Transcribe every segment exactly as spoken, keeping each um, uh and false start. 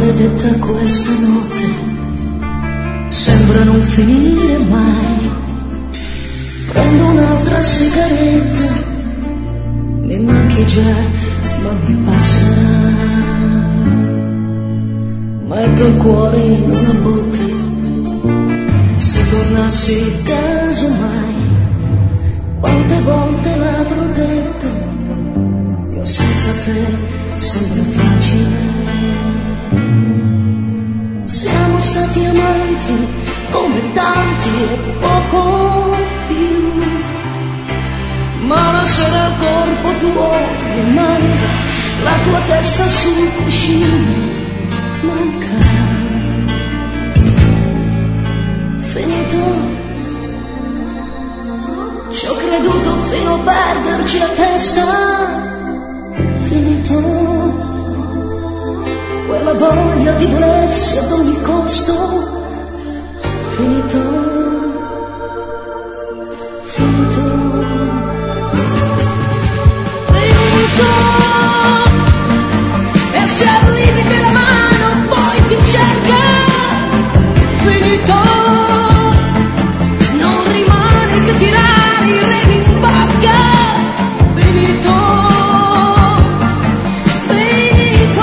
maledetta questa notte sembra non finire mai. Prendo un'altra sigaretta, mi manchi già ma mi passerà. Metto il cuore in una botte, se tornassi casomai. Quante volte l'avrò detto, io senza te sembra facile. Siamo stati amanti come tanti e poco più, ma la sera il corpo tuo mi manca, la tua testa sul cuscino manca. Finito, ci ho creduto fino a perderci la testa. Finito, quella voglia di volersi ad ogni costo. Finito, finito, finito. E se arrivi che la mano poi ti cerca. Finito, non rimane che tirare i remi in barca. Finito, finito,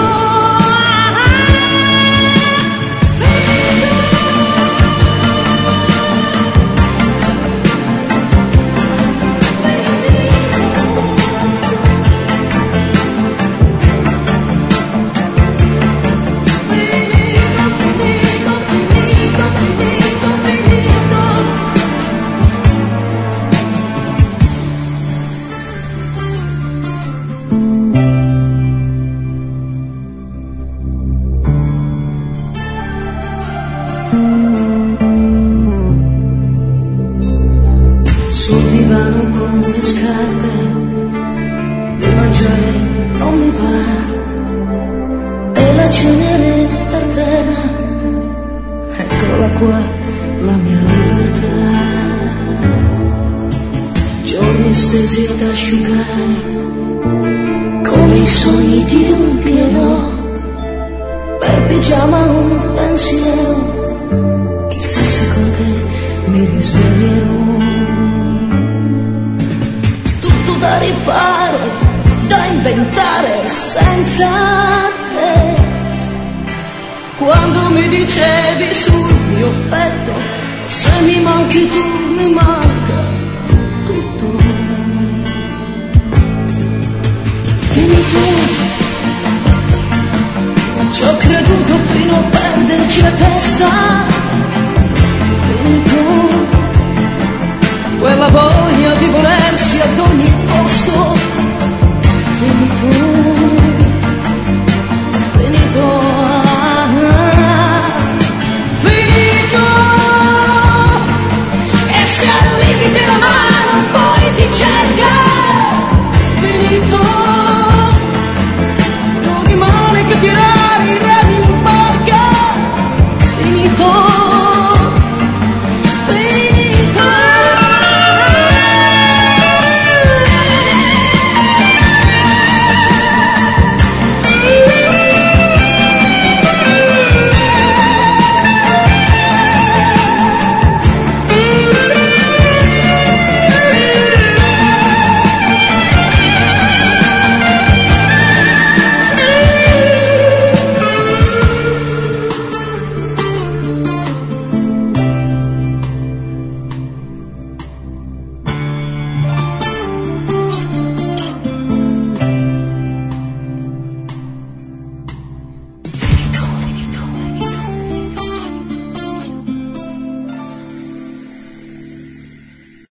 sul divano con le scarpe, di mangiare non mi va, e la cenere per terra, eccola qua la mia libertà. Giorni stesi ad asciugare, come i sogni di un pieno, per pigiama un pensiero, chissà se con te mi risveglierò. Da rifare, da inventare senza te. Quando mi dicevi sul mio petto, se mi manchi tu mi manca tutto. Finito, ci ho creduto fino a perderci la testa.